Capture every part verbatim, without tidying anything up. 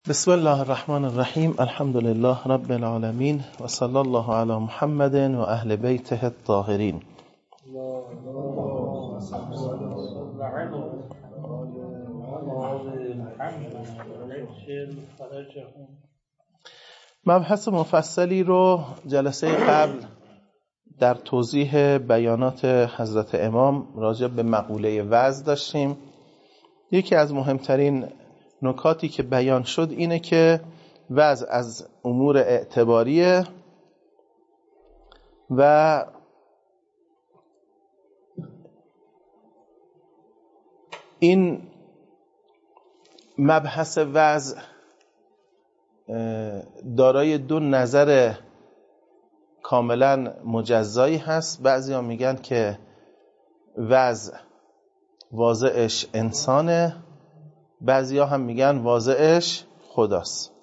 بسم الله الرحمن الرحیم. الحمد لله رب العالمین و صلی الله علی محمد و اهل بیته الطاهرین. مبحث مفصلی رو جلسه قبل در توضیح بیانات حضرت امام راجع به مقوله وعظ داشتیم. یکی از مهمترین نکاتی که بیان شد اینه که وعظ از امور اعتباریه و این مبحث وعظ دارای دو نظر کاملا مجزایی هست. بعضیا میگن که وعظ واضعش انسانه، بعضیا هم میگن واضعش خداست.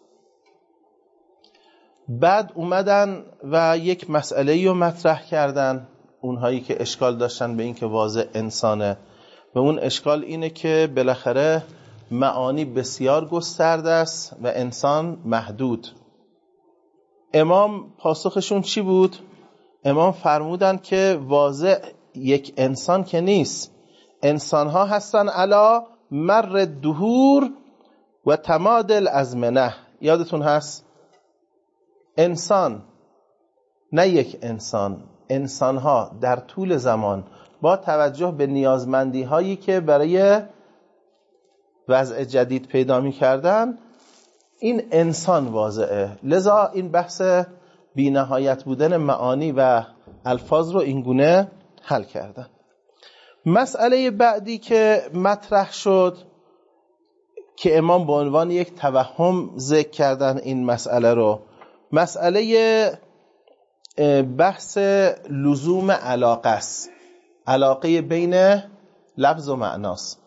بعد اومدن و یک مسئله رو مطرح کردن اونهایی که اشکال داشتن به این که واضع انسانه، و اون اشکال اینه که بالاخره معانی بسیار گسترده است و انسان محدود. امام پاسخشون چی بود؟ امام فرمودن که واضع یک انسان که نیست، انسانها هستن علا مر دهور و تماد الازمنه. یادتون هست انسان نه یک انسان، انسانها در طول زمان با توجه به نیازمندی هایی که برای وضع جدید پیدا می کردن، این انسان واضعه. لذا این بحث بی نهایت بودن معانی و الفاظ رو اینگونه حل کردن. مسئله بعدی که مطرح شد که امام به عنوان یک توهم ذکر کردن این مسئله رو، مسئله بحث لزوم علاقه است، علاقه بین لفظ و معناست.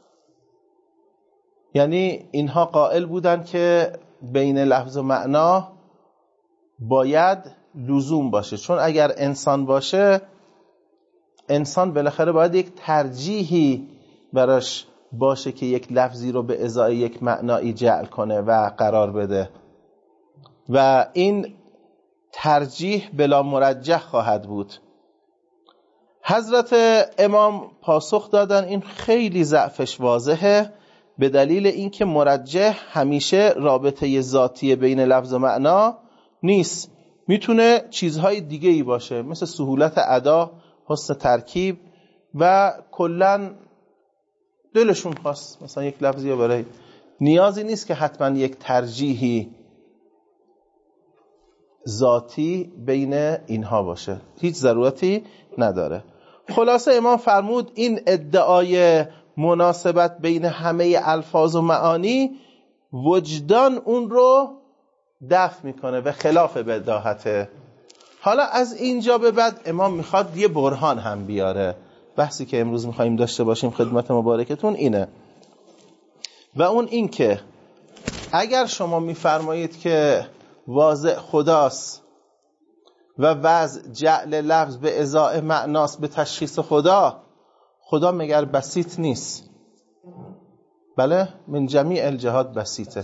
یعنی اینها قائل بودن که بین لفظ و معنا باید لزوم باشه، چون اگر انسان باشه، انسان بالاخره باید یک ترجیحی براش باشه که یک لفظی رو به ازای یک معنایی جعل کنه و قرار بده، و این ترجیح بلا مرجح خواهد بود. حضرت امام پاسخ دادن این خیلی ضعفش واضحه، به دلیل اینکه مرجح همیشه رابطه ذاتی بین لفظ و معنا نیست، میتونه چیزهای دیگه ای باشه، مثل سهولت ادا، حسن ترکیب، و کلن دلشون خواست مثلا یک لفظی برای، نیازی نیست که حتما یک ترجیحی ذاتی بین اینها باشه، هیچ ضرورتی نداره. خلاصه امام فرمود این ادعای مناسبت بین همه الفاظ و معانی وجدان اون رو دفع میکنه و خلاف بداهته. حالا از اینجا به بعد امام میخواد یه برهان هم بیاره. بحثی که امروز میخواییم داشته باشیم خدمت مبارکتون اینه، و اون این که اگر شما میفرمایید که واضع خداست و وضع جعل لفظ به ازاء معناست به تشخیص خدا، خدا مگر بسیط نیست؟ بله، من جمیع الجهات بسیطه،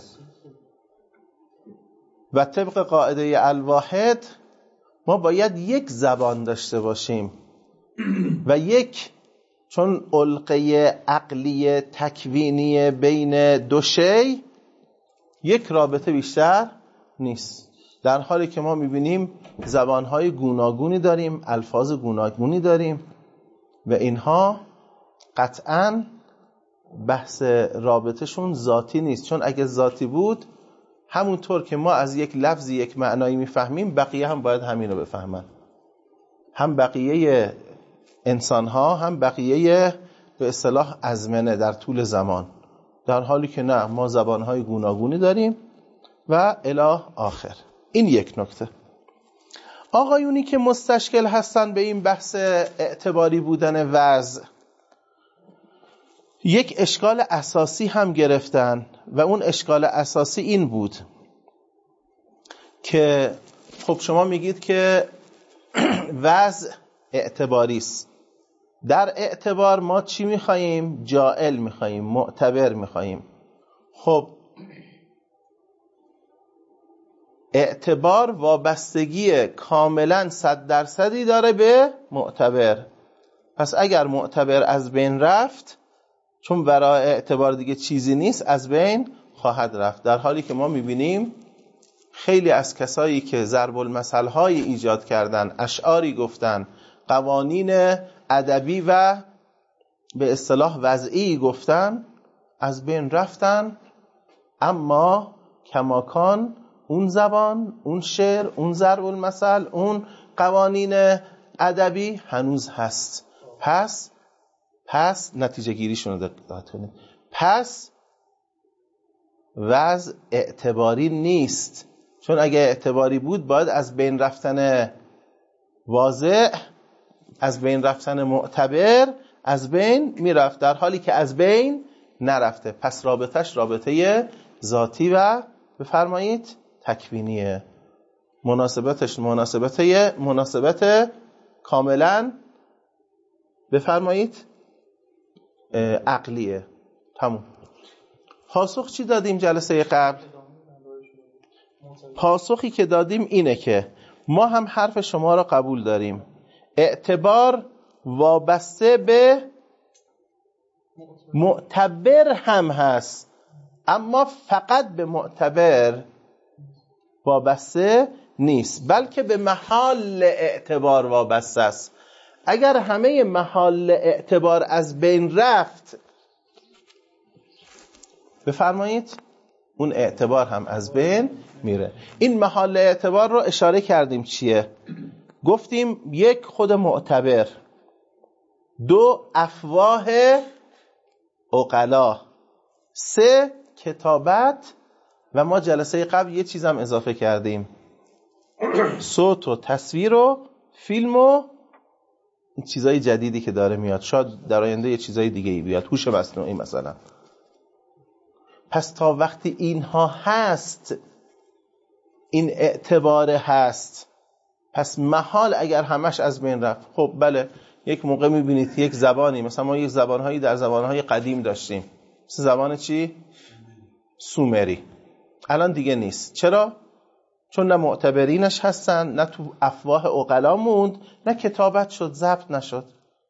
و طبق قاعده الواحد ما باید یک زبان داشته باشیم و یک، چون علقه عقلی تکوینی بین دو شی، یک رابطه بیشتر نیست. در حالی که ما میبینیم زبانهای گوناگونی داریم، الفاظ گوناگونی داریم، و اینها قطعاً بحث رابطهشون ذاتی نیست، چون اگه ذاتی بود همونطور که ما از یک لفظی یک معنایی میفهمیم، بقیه هم باید همین رو بفهمن، هم بقیه انسانها هم بقیه به اصطلاح ازمنه در طول زمان، در حالی که نه، ما زبانهای گوناگونی داریم و الی آخر. این یک نکته. آقایونی که مستشکل هستن به این بحث اعتباری بودن وضع، یک اشکال اساسی هم گرفتن، و اون اشکال اساسی این بود که خب شما میگید که وضع اعتباری است. در اعتبار ما چی میخواییم؟ جائل میخواییم، معتبر میخواییم. خب اعتبار وابستگی کاملا صد درصدی داره به معتبر. پس اگر معتبر از بین رفت، چون برای اعتبار دیگه چیزی نیست، از بین خواهد رفت. در حالی که ما میبینیم خیلی از کسایی که ضرب المثل های ایجاد کردن، اشعاری گفتن، قوانین ادبی و به اصطلاح وضعی گفتن، از بین رفتن، اما کماکان اون زبان، اون شعر، اون ضرب المثل، اون قوانین ادبی هنوز هست. پس پس نتیجه گیریشون رو دقت کنید. پس وضع اعتباری نیست، چون اگه اعتباری بود باید از بین رفتن واضع، از بین رفتن معتبر از بین میرفت، در حالی که از بین نرفته. پس رابطش رابطه ذاتی و بفرمایید تکوینیه. مناسبتش مناسبت مناسبت کاملا بفرمایید عقلیه. تموم. پاسخ چی دادیم جلسه قبل؟ پاسخی که دادیم اینه که ما هم حرف شما را قبول داریم، اعتبار وابسته به معتبر هم هست، اما فقط به معتبر وابسته نیست، بلکه به محال اعتبار وابسته است. اگر همه محال اعتبار از بین رفت، بفرمایید اون اعتبار هم از بین میره. این محال اعتبار رو اشاره کردیم چیه؟ گفتیم یک خود معتبر، دو افواه عقلا، سه کتابت، و ما جلسه قبل یه چیزم اضافه کردیم، صوت و تصویر و فیلم و چیزای جدیدی که داره میاد، شاید در آینده یه چیزای دیگه ای بیاد، هوش مصنوعی مثلا. پس تا وقتی اینها هست، این اعتبار هست، پس محال اگر همش از بین رفت. خب بله، یک موقع میبینید یک زبانی، مثلا ما یک زبانهایی در زبانهای قدیم داشتیم، مثل زبان چی؟ سومری. الان دیگه نیست. چرا؟ چون نه معتبرینش هستن، نه تو افواه عقلا موند، نه کتابت شد، ضبط نشد.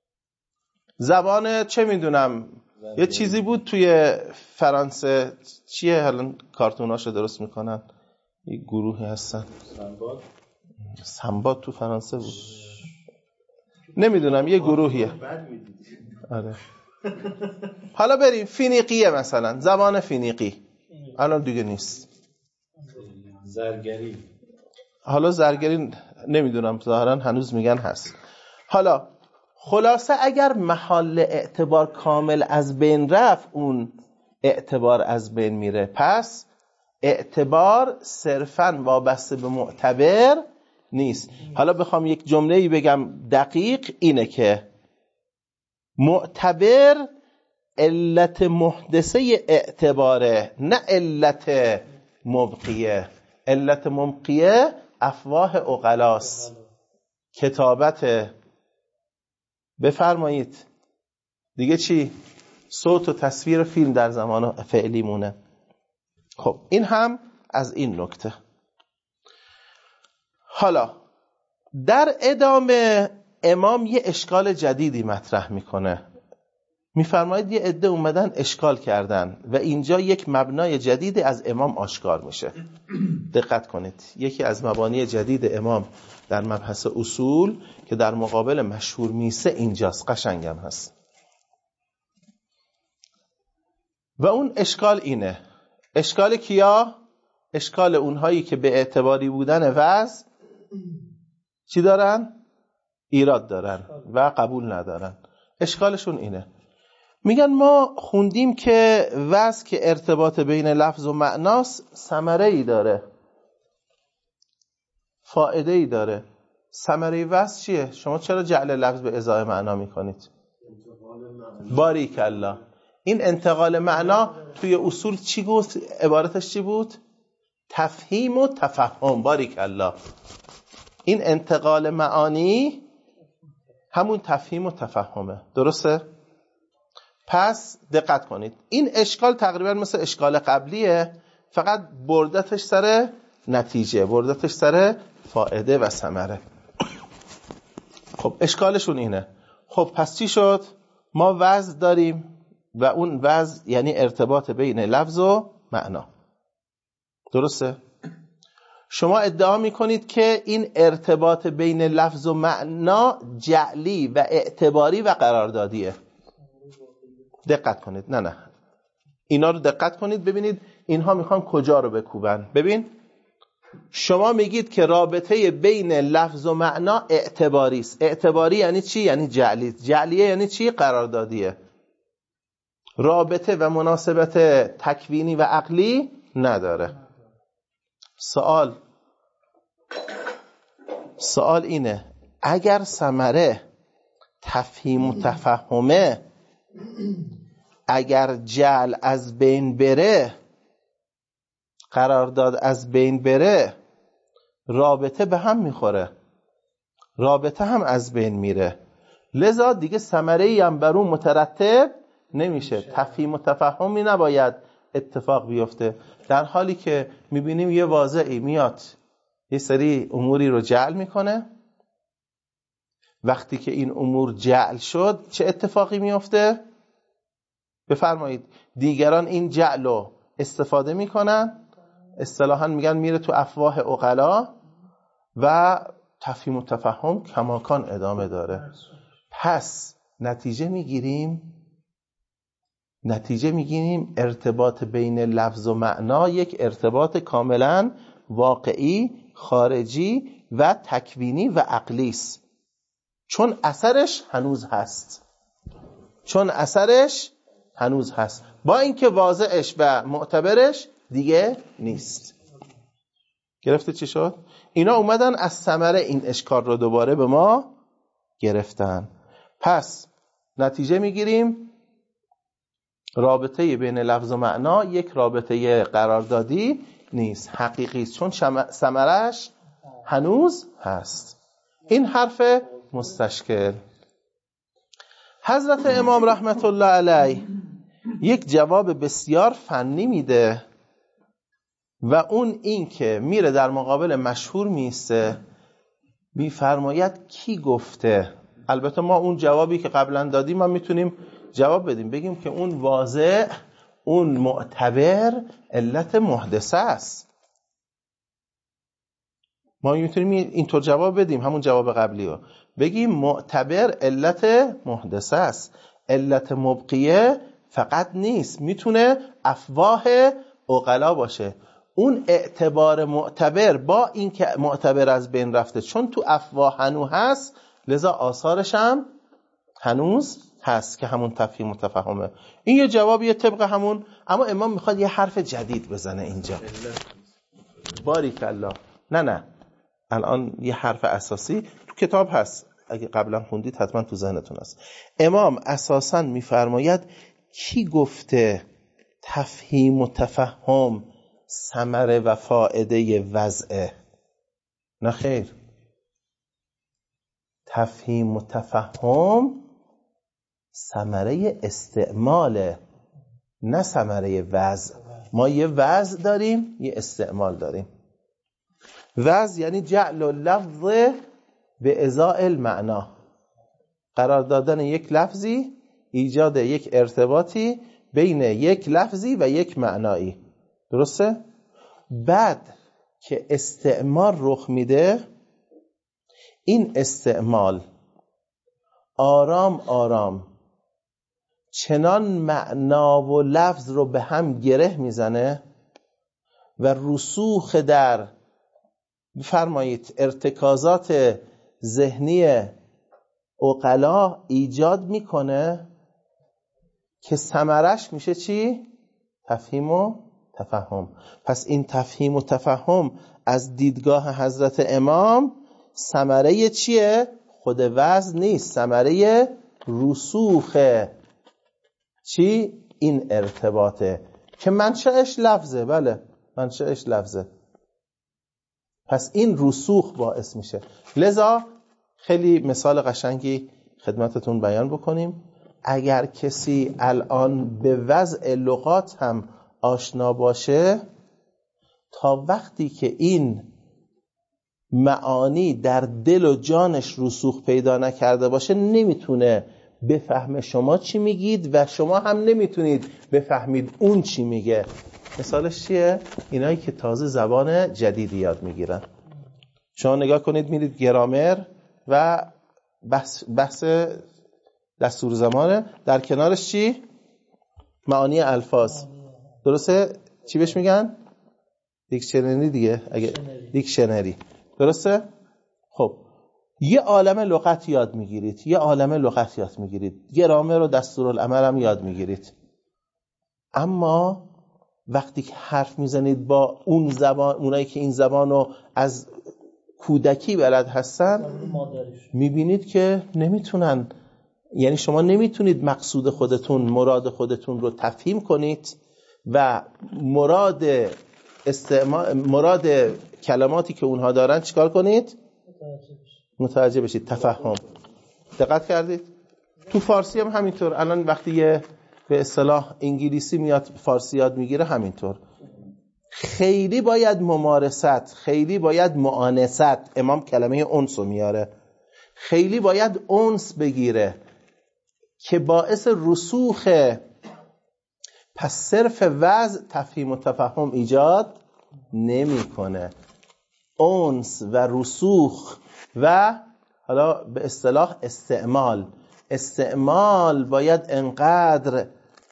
زبان چه میدونم یه چیزی بود توی فرانسه، چیه الان کارتوناشو درست میکنن، یه گروهی هستن، سنباد سنباد تو فرانسه بود، نمیدونم یه گروهیه. آره. حالا بریم فینیقیه، مثلا زبان فینیقی الان دیگه نیست. زرگری، حالا زرگری نمیدونم، ظاهرا هنوز میگن هست. حالا خلاصه اگر محل اعتبار کامل از بین رفت، اون اعتبار از بین میره. پس اعتبار صرفاً وابسته به معتبر نیست. حالا بخوام یک جمله‌ای بگم دقیق، اینه که معتبر علت محدثه اعتباره، نه علت مبقیه. علت مبقیه افواه عقلاست، کتابت، بفرمایید دیگه چی؟ صوت و تصویر فیلم در زمان فعلی مونه. خب این هم از این نکته. حالا در ادامه امام یه اشکال جدیدی مطرح میکنه، میفرماید یه عده اومدن اشکال کردن و اینجا یک مبنای جدید از امام آشکار میشه. دقت کنید، یکی از مبانی جدید امام در مبحث اصول که در مقابل مشهور میسه اینجاست، قشنگم هست. و اون اشکال اینه، اشکال کیا؟ اشکال اونهایی که به اعتباری بودن وضع چی دارن؟ ایراد دارن و قبول ندارن. اشکالشون اینه، میگن ما خوندیم که وضع که ارتباط بین لفظ و معناست ثمره ای داره، فائده ای داره. ثمره وضع چیه؟ شما چرا جعل لفظ به ازای معنا میکنید؟ باریک الله. این انتقال معنا توی اصول چی گفت؟ عبارتش چی بود؟ تفهیم و تفهم. باریک الله. این انتقال معانی همون تفهیم و تفهمه، درسته؟ پس دقت کنید، این اشکال تقریبا مثل اشکال قبلیه، فقط بردتش سر نتیجه، بردتش سر فائده و ثمره. خب اشکالشون اینه. خب پس چی شد؟ ما وزن داریم و اون وزن یعنی ارتباط بین لفظ و معنا. درسته؟ شما ادعا میکنید که این ارتباط بین لفظ و معنا جعلی و اعتباری و قراردادیه. دقت کنید. نه نه اینا رو دقت کنید ببینید اینها میخوان کجا رو بکوبن. ببین شما میگید که رابطه بین لفظ و معنا اعتباری است. اعتباری یعنی چی؟ یعنی جعلی. جعلیه یعنی چی؟ قراردادیه. رابطه و مناسبت تکوینی و عقلی نداره. سوال سوال اینه اگر ثمره تفهیم و تفهمه، اگر جعل از بین بره، قرارداد از بین بره، رابطه به هم میخوره، رابطه هم از بین میره، لذا دیگه ثمره‌ای هم بر اون مترتب نمیشه. تفهیم و تفهمی نباید اتفاق بیفته. در حالی که میبینیم یه واضعی میاد یه سری اموری رو جعل میکنه، وقتی که این امور جعل شد چه اتفاقی میفته؟ بفرمایید. دیگران این جعل رو استفاده میکنن، اصطلاحاً میگن میره تو افواه عقلا و تفهیم و تفهم کماکان ادامه داره. پس نتیجه میگیریم نتیجه میگیریم ارتباط بین لفظ و معنا یک ارتباط کاملا واقعی، خارجی و تکوینی و عقلی است. چون اثرش هنوز هست. چون اثرش هنوز هست. با اینکه واضحش و معتبرش دیگه نیست. گرفته چی شد؟ اینا اومدن از ثمره این اشکال رو دوباره به ما گرفتن. پس نتیجه میگیریم رابطه بین لفظ و معنا یک رابطه قراردادی نیست، حقیقی است، چون ثمرش هنوز هست. این حرف مستشکل. حضرت امام رحمت الله علیه یک جواب بسیار فنی میده و اون این که میره در مقابل مشهور میسته، میفرماید کی گفته. البته ما اون جوابی که قبلا دادیم ما میتونیم جواب بدیم، بگیم که اون واضح، اون معتبر علت محدثه است. ما میتونیم اینطور جواب بدیم، همون جواب قبلی رو بگیم معتبر علت محدثه است، علت مبقیه فقط نیست، میتونه افواه عقلا باشه. اون اعتبار معتبر با اینکه معتبر از بین رفته، چون تو افواه هنوز هست، لذا آثارش هم هنوز هست که همون تفهیم و تفهمه. این یه جوابیه طبق همون، اما امام میخواد یه حرف جدید بزنه اینجا. باریکالله. نه نه الان یه حرف اساسی تو کتاب هست، اگه قبلا خوندید حتما تو ذهنتون هست. امام اساساً میفرماید کی گفته تفهیم و تفهم ثمره و فائده وضعه؟ نه خیر، تفهیم و تفهم ثمره استعماله، نه ثمره وضع. ما یه وضع داریم، یه استعمال داریم. وضع یعنی جعل اللفظ به ازاء المعنا، قرار دادن یک لفظی، ایجاد یک ارتباطی بین یک لفظی و یک معنایی. درسته؟ بعد که استعمال رخ میده، این استعمال آرام آرام چنان معنا و لفظ رو به هم گره میزنه و رسوخ در بفرمایید ارتکازات ذهنی عقلا ایجاد میکنه که ثمرش میشه چی؟ تفهیم و تفهم. پس این تفهیم و تفهم از دیدگاه حضرت امام ثمره چیه؟ خود وزن نیست، ثمره رسوخ چی؟ این ارتباطه که منشأش لفظه. بله منشأش لفظه. پس این رسوخ باعث میشه. لذا خیلی مثال قشنگی خدمتتون بیان بکنیم. اگر کسی الان به وضع لغات هم آشنا باشه، تا وقتی که این معانی در دل و جانش رسوخ پیدا نکرده باشه نمیتونه بفهمه شما چی میگید و شما هم نمیتونید بفهمید اون چی میگه. مثالش چیه؟ اینایی که تازه زبان جدیدی یاد میگیرن. شما نگاه کنید میرید گرامر و بحث, بحث دستور زمانه، در کنارش چی؟ معانی الفاظ. درسته؟ چی بهش میگن؟ دیکشنری دیگه، اگه دیکشنری. درسته؟ خب یه عالمه لغت یاد میگیرید، یه عالمه لغت یاد میگیرید، گرامر و دستورالعمل هم یاد میگیرید، اما وقتی که حرف میزنید با اون زبان، اونایی که این زبانو از کودکی بلد هستن، میبینید که نمیتونن. یعنی شما نمیتونید مقصود خودتون، مراد خودتون رو تفهیم کنید و مراد استعمال مراد کلماتی که اونها دارن چیکار کنید؟ متوجه بشید. تفهم. دقت کردید؟ تو فارسی هم همینطور. الان وقتی یه به اصطلاح انگلیسی میاد فارسی یاد میگیره همینطور. خیلی باید ممارست، خیلی باید معانست. امام کلمه انس رو میاره. خیلی باید انس بگیره که باعث رسوخ، پس صرف وضع تفهیم و تفهم ایجاد نمیکنه. انس و رسوخ و حالا به اصطلاح استعمال استعمال باید انقدر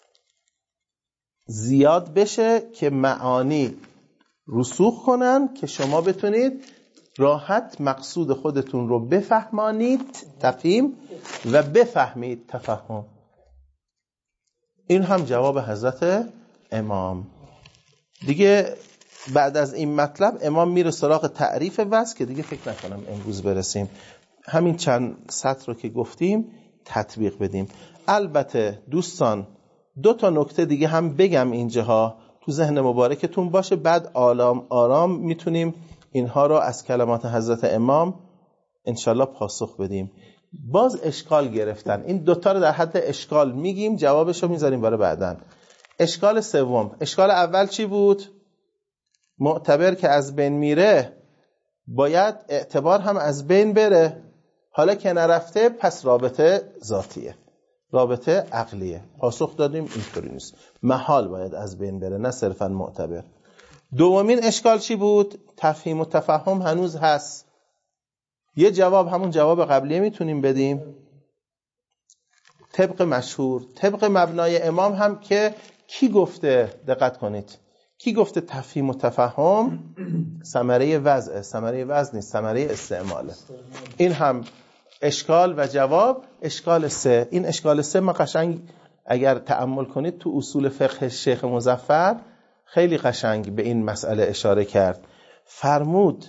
زیاد بشه که معانی رسوخ کنن که شما بتونید راحت مقصود خودتون رو بفهمانید، تفهیم، و بفهمید، تفهم. این هم جواب حضرت امام. دیگه بعد از این مطلب امام میره سراغ تعریف وضع که دیگه فکر نکنم امروز برسیم. همین چند سطر رو که گفتیم تطبیق بدیم. البته دوستان دو تا نکته دیگه هم بگم اینجاها تو ذهن مبارکتون باشه، بعد آرام آرام میتونیم اینها رو از کلمات حضرت امام انشالله پاسخ بدیم. باز اشکال گرفتن. این دوتا رو در حد اشکال میگیم، جوابش رو میذاریم برای بعدن. اشکال سوم، اشکال اول چی بود؟ معتبر که از بین میره باید اعتبار هم از بین بره. حالا که نرفته پس رابطه ذاتیه، رابطه عقلیه. پاسخ دادیم اینطوری نیست، محال باید از بین بره، نه صرفا معتبر. دومین اشکال چی بود؟ تفهیم و تفهم هنوز هست. یه جواب همون جواب قبلیه میتونیم بدیم طبق مشهور، طبق مبنای امام هم که کی گفته؟ دقت کنید، کی گفته تفهیم و تفهم ثمره وضع؟ ثمره وضع نیست، ثمره استعماله. این هم اشکال و جواب. اشکال سه، این اشکال سه ما قشنگ اگر تأمل کنید تو اصول فقه شیخ مظفر خیلی قشنگ به این مسئله اشاره کرد. فرمود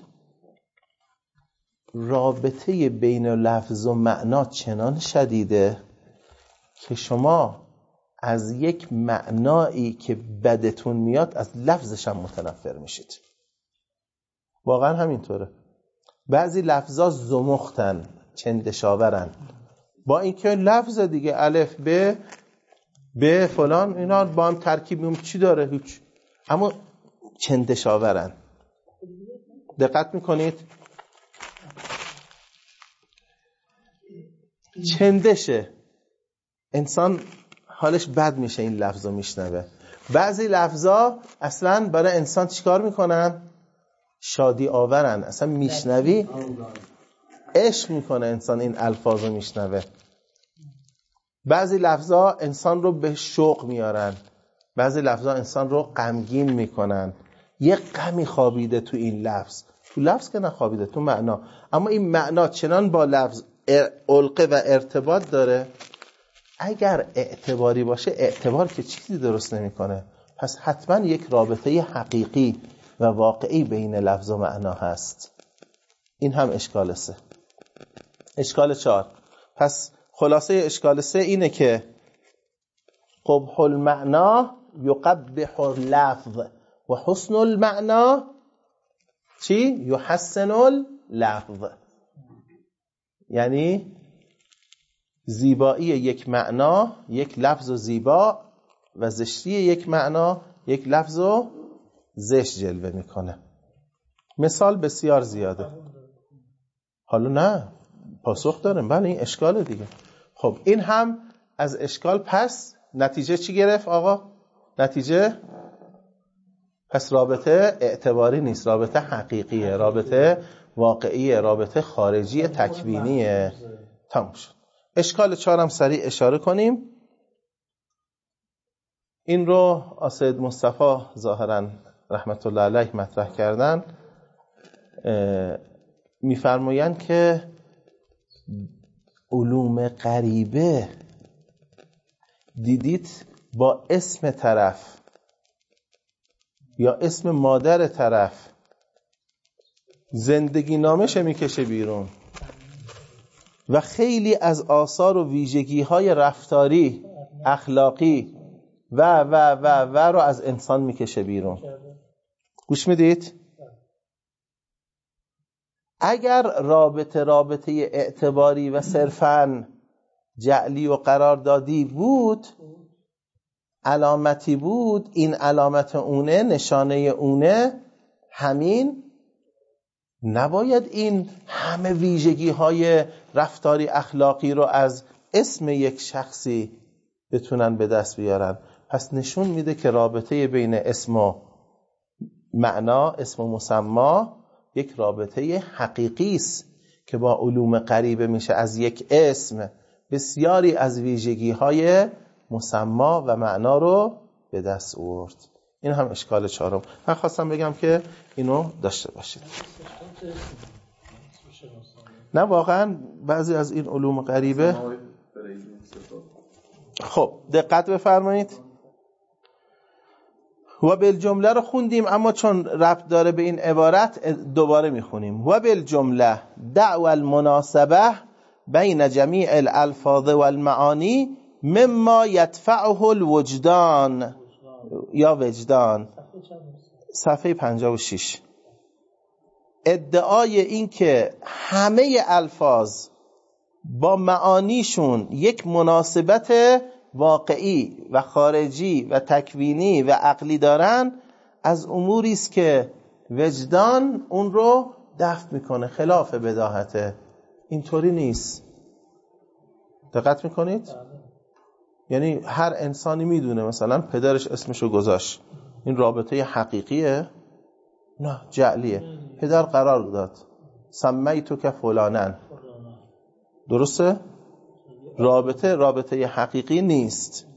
رابطه بین لفظ و معنا چنان شدیده که شما از یک معنایی که بدتون میاد از لفظش هم متنفر میشید. واقعا همینطوره. بعضی لفظا زمختن، چندشاورن، با اینکه لفظ دیگه الف ب ب فلان اینا با هم ترکیب میون چی داره؟ هیچ. اما چندشاورن. دقت میکنید؟ چندشه. انسان حالش بد میشه این لفظو میشنوه. بعضی لفظا اصلا برای انسان چیکار میکنن؟ شادی آورن. اصلا میشنوی عشق میکنه انسان این الفاظو میشنوه. بعضی لفظا انسان رو به شوق میارن، بعضی لفظا انسان رو غمگین میکنن. یه غمی خوابیده تو این لفظ، تو لفظ که نخوابیده، تو معنا. اما این معنا چنان با لفظ علقه و ارتباط داره، اگر اعتباری باشه، اعتبار که چیزی درست نمیکنه، پس حتما یک رابطه حقیقی و واقعی بین لفظ و معنا هست. این هم اشکال سه. اشکال چهار، پس خلاصه اشکال سه اینه که قبح المعنا یقبح اللفظ و حسن المعنا چی؟ یحسن اللفظ. یعنی زیبایی یک معنا یک لفظ و زیبا و زشتی یک معنا یک لفظ و زشت جلوه میکنه. مثال بسیار زیاده. حالا نه پاسخ داریم، بله این اشکال دیگه. خب این هم از اشکال. پس نتیجه چی گرفت آقا؟ نتیجه پس رابطه اعتباری نیست، رابطه حقیقیه، رابطه واقعیه، رابطه خارجی تکوینیه. تموم شد. اشکال چهارم سریع اشاره کنیم. این رو آسید مصطفی ظاهرا رحمت الله علیه مطرح کردن. میفرمایند که علوم غریبه دیدید با اسم طرف یا اسم مادر طرف زندگی نامش میکشه بیرون و خیلی از آثار و ویژگی های رفتاری، اخلاقی و و و و رو از انسان میکشه بیرون. گوش میدید؟ اگر رابطه رابطه اعتباری و صرفاً جعلی و قراردادی بود، علامتی بود، این علامت اونه، نشانه اونه، همین نباید این همه ویژگی های رفتاری اخلاقی رو از اسم یک شخصی بتونن به دست بیارن. پس نشون میده که رابطه بین اسم و معنا، اسم و مسمی، یک رابطه حقیقی است که با علوم غریبه میشه از یک اسم بسیاری از ویژگی های مسمی و معنا رو به دست آورد. این هم اشکال چهارم. من خواستم بگم که اینو داشته باشید. نه واقعا بعضی از این علوم غریبه. خب دقت بفرمایید. و بالجمله رو خوندیم، اما چون ربط داره به این عبارت دوباره میخونیم. و بالجمله دعوى المناسبه بین جمیع الالفاظ والمعانی مما یدفعه الوجدان یا وجدان. صفحه پنجاه و شش. ادعای این که همه الفاظ با معانیشون یک مناسبت واقعی و خارجی و تکوینی و عقلی دارن، از اموری است که وجدان اون رو دفع میکنه، خلاف بداهته. اینطوری نیست. دقت میکنید؟ یعنی هر انسانی میدونه مثلا پدرش اسمشو گذاشت، این رابطه حقیقیه؟ نه، جعلیه. پدر قرار داد سمیتو که فلانن، درسته؟ رابطه رابطه حقیقی نیست.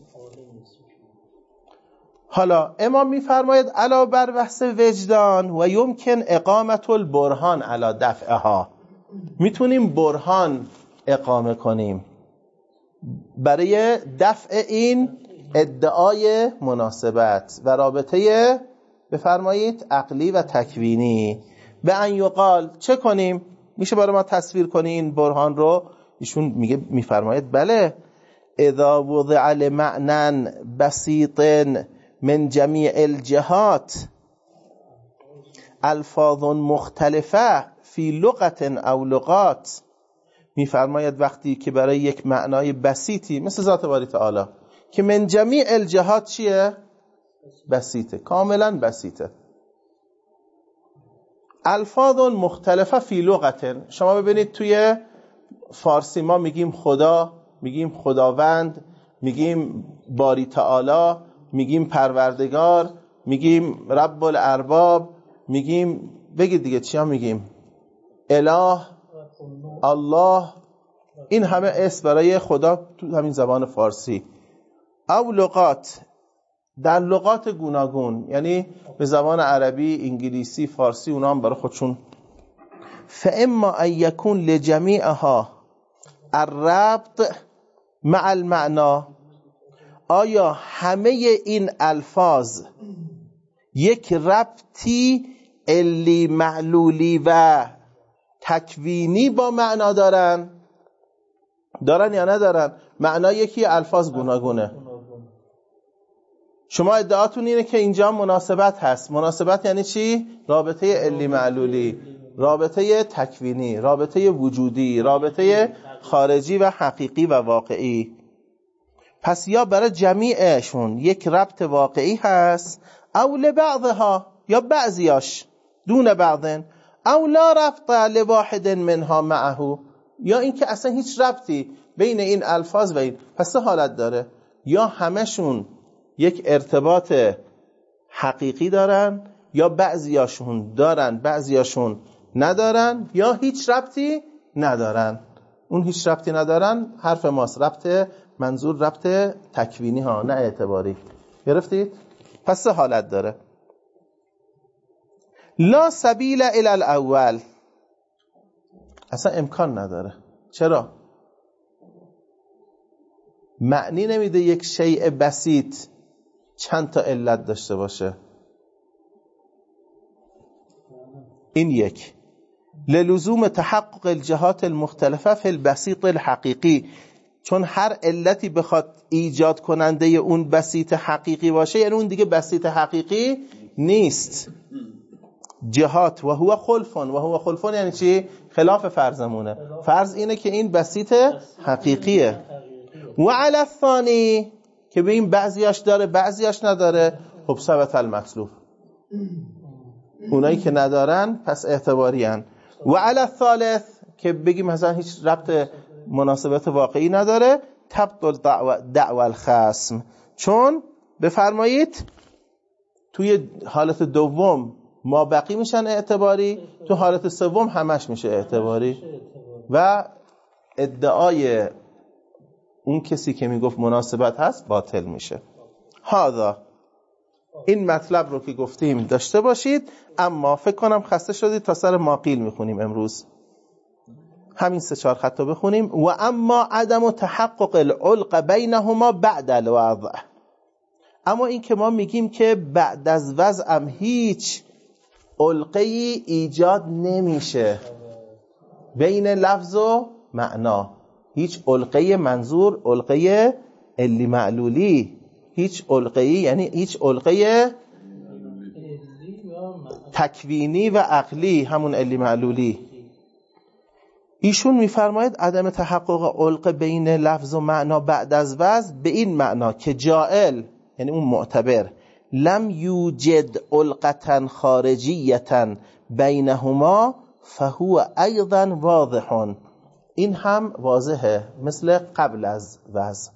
حالا امام میفرماید علاوه بر بحث وجدان و یمکن اقامت البرهان علی دفعها، میتونیم برهان اقامه کنیم برای دفع این ادعای مناسبت و رابطه بفرمایید عقلی و تکوینی. به ان یقال چه کنیم؟ میشه برای ما تصویر کنی این برهان رو؟ ایشون میگه میفرماید بله، اذا وضع لمعنى بسيط من جميع الجهات الفاظ مختلفه فی لغت او لغات. میفرماید وقتی که برای یک معنای بسیطی مثل ذات باری تعالی که من جمیع الجهات چیه؟ بسیطه، کاملا بسیطه. الفاظ مختلفه فی لغت. شما ببینید توی فارسی ما میگیم خدا، میگیم خداوند، میگیم باری تعالی، میگیم پروردگار، میگیم رب الارباب، میگیم بگید دیگه چیا میگیم؟ اله، الله. این همه اسم برای خدا تو همین زبان فارسی. او لغات، در لغات گوناگون، یعنی به زبان عربی، انگلیسی، فارسی، اونا هم برای خودشون. فاما ان یکون لجمیعها الربط مع المعنا، آیا همه این الفاظ یک ربطی علی معلولی و تکوینی با معنا دارن؟ دارن یا ندارن؟ معنا یکی، الفاظ گوناگونه. شما ادعاتون اینه که اینجا مناسبت هست. مناسبت یعنی چی؟ رابطه علی معلولی، رابطه تکوینی، رابطه وجودی، رابطه خارجی و حقیقی و واقعی. پس یا برای جمیعشون یک ربط واقعی هست، او لبعضها، یا بعضیاش دون بعضن، او لا ربط لواحد منها معه، یا اینکه اصلا هیچ ربطی بین این الفاظ و این. پس سه حالت داره، یا همشون یک ارتباط حقیقی دارن، یا بعضیاشون دارن بعضیاشون ندارن، یا هیچ ربطی ندارن. اون هیچ ربطی ندارن حرف ماست، ربط منظور ربط تکوینی ها، نه اعتباری. گرفتید؟ پس سه حالت داره. لا سبیل الی الاول، اصلا امکان نداره. چرا؟ معنی نمیده یک شیء بسیط چند تا علت داشته باشه. این یک. للزوم تحقق الجهات المختلفه فی البسیط الحقیقی، چون هر علتی بخواد ایجاد کننده اون بسیط حقیقی باشه یعنی اون دیگه بسیط حقیقی نیست. جهات و هو خلفون، و هو خلفون یعنی چی؟ خلاف فرضمونه. فرض اینه که این بسیط حقیقیه. و علی الثانی که به این بعضیاش داره بعضیاش نداره، خب ثبت المطلوب. اونایی که ندارن پس اعتباری هن. و علی الثالث که بگیم مثلا هیچ ربط مناسبت واقعی نداره، تبطل دعوى الخصم، چون بفرمایید توی حالت دوم ما بقی میشن اعتباری، تو حالت سوم همش میشه اعتباری و ادعای اون کسی که میگفت مناسبت هست باطل میشه. هذا، این مطلب رو که گفتیم داشته باشید. اما فکر کنم خسته شدید تا سر ماقیل میخونیم امروز، همین سه چهار خط رو بخونیم. و اما عدم تحقق العلق بینهما بعد الوضع، اما این که ما میگیم که بعد از وضع هم هیچ علقه‌ای ایجاد نمیشه بین لفظ و معنا، هیچ علقه منظور علقه علی معلولی، هیچ علقه‌ای یعنی هیچ علقه تکوینی و عقلی، همون علی معلولی. ایشون میفرماید عدم تحقق علق بین لفظ و معنا بعد از وضع به این معنا که جائل یعنی اون معتبر لم یوجد علقة خارجیة بینهما فهو ایضا واضح، این هم واضحه مثل قبل از وضع.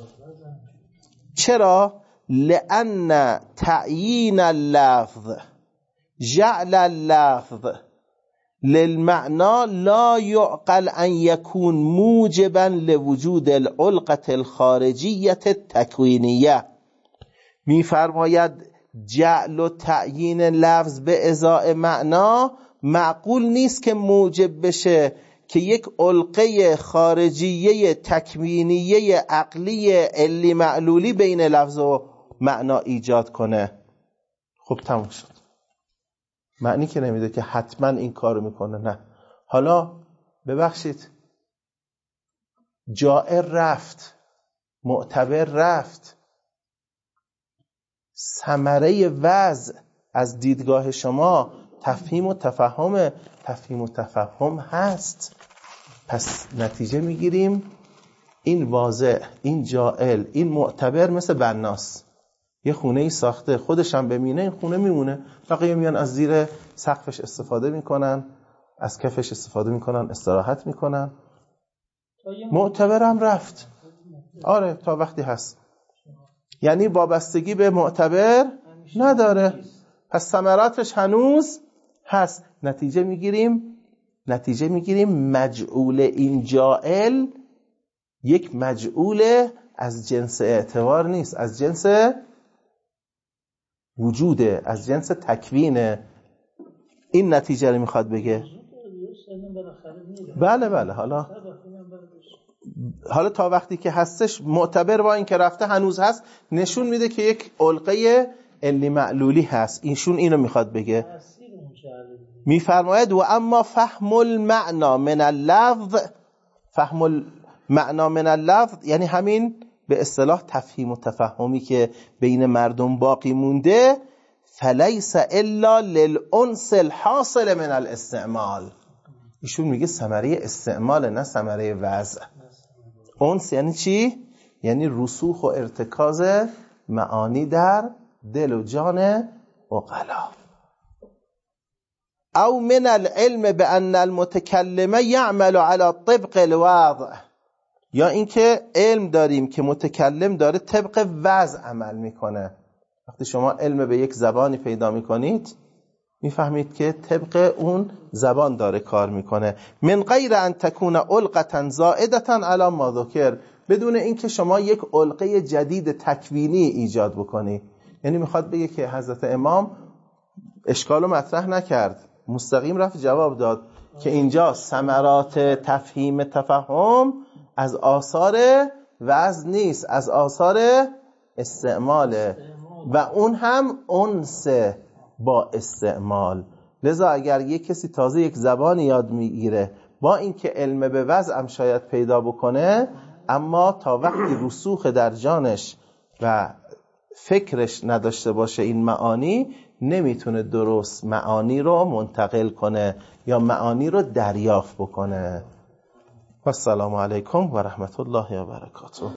چرا؟ لأن تعیین اللفظ جعل اللفظ للمعنى لا يعقل أن يكون موجبا لوجود العلقة الخارجية التكوينية. میفرماید جعل و تعیین لفظ به ازای معنا معقول نیست که موجب بشه که یک علقه خارجیه تکوینیه عقلی علی معلولی بین لفظ و معنا ایجاد کنه. خب تموم شد. معنی که نمیده که حتما این کارو میکنه، نه. حالا ببخشید جائر رفت، معتبر رفت، ثمره وضع از دیدگاه شما تفهیم و تفهم، تفهیم و تفهم هست. پس نتیجه میگیریم این واضع، این جائل، این معتبر مثل بناس، یه خونه ای ساخته، خودش هم بمینه این خونه میمونه، بقیه میان از زیر سقفش استفاده میکنن، از کفش استفاده میکنن، استراحت میکنن. معتبر هم رفت، آره تا وقتی هست، یعنی وابستگی به معتبر نداره، پس ثمراتش هنوز هست. نتیجه میگیریم نتیجه میگیریم مجعول این جائل یک مجعول از جنس اعتبار نیست، از جنس وجوده، از جنس تکوینه. این نتیجه رو میخواد بگه. بله بله حالا حالا تا وقتی که هستش معتبر با این که رفته هنوز هست، نشون میده که یک علقه علی معلولی هست. اینشون اینو میخواد بگه. میفرماید و اما فهم المعنا من اللفظ، فهم المعنا من اللفظ یعنی همین به اصطلاح تفهیم و تفهمی که بین مردم باقی مونده، فلیس الا للانس الحاصل من الاستعمال. ایشون میگه ثمره استعمال، نه ثمره وضع. انس یعنی چی؟ یعنی رسوخ و ارتکاز معانی در دل و جان عقلا. او من العلم بان المتکلم یعمل على طبق الوضع، یا اینکه علم داریم که متکلم داره طبق وضع عمل میکنه. وقتی شما علم به یک زبانی پیدا میکنید میفهمید که طبق اون زبان داره کار میکنه. من غیر ان تکون علقه زائده علی ما ذکر، بدون اینکه شما یک علقه جدید تکوینی ایجاد بکنی. یعنی میخواد بگه که حضرت امام اشکالو مطرح نکرد، مستقیم رفت جواب داد که اینجا ثمرات تفهیم تفهم از آثار وزن نیست، از آثار استعماله و اون هم انس با استعمال. لذا اگر یک کسی تازه یک زبان یاد میگیره با اینکه علم به وضع هم شاید پیدا بکنه، اما تا وقتی رسوخ در جانش و فکرش نداشته باشه این معانی، نمیتونه درست معانی رو منتقل کنه یا معانی رو دریافت بکنه. و السلام علیکم و رحمت الله و برکاته.